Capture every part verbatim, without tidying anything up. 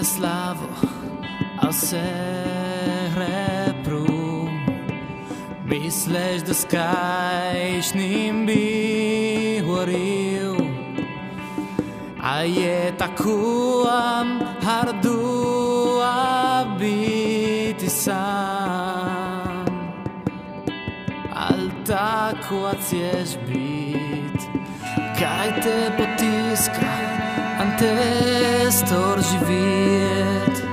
slavo, a se repru. Misliš, da skajšnjim bi govoril, a je tako hardo biti sam. Al tako chceš bit, kaj te potiska, ante stor živjet.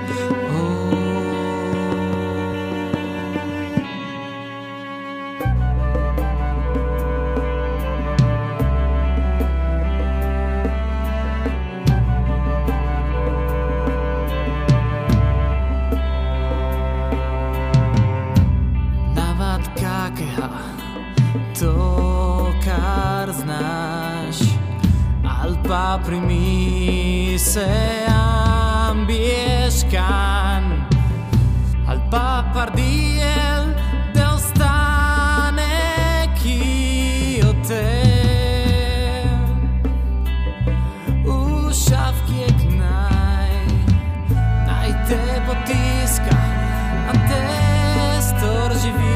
To, kar znaš, al pa primi se ambiješkan, al pa pardijel da ostane ki od te. U šavki je knaj, naj te potiska, a te stor živi.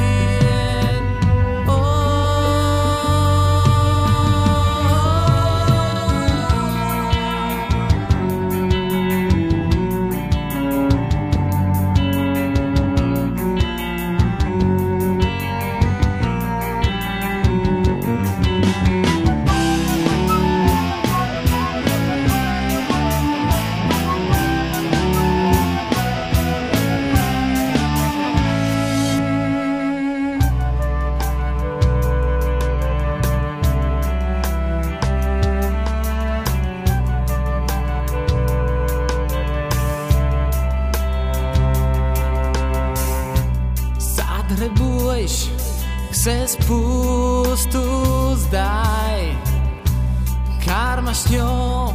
Trebuješ se spustu zdaj, kar imaš njo,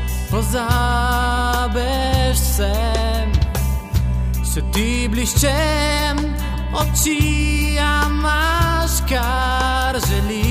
pozabeš se. Se ti bliščem oči, a imaš kar želiš.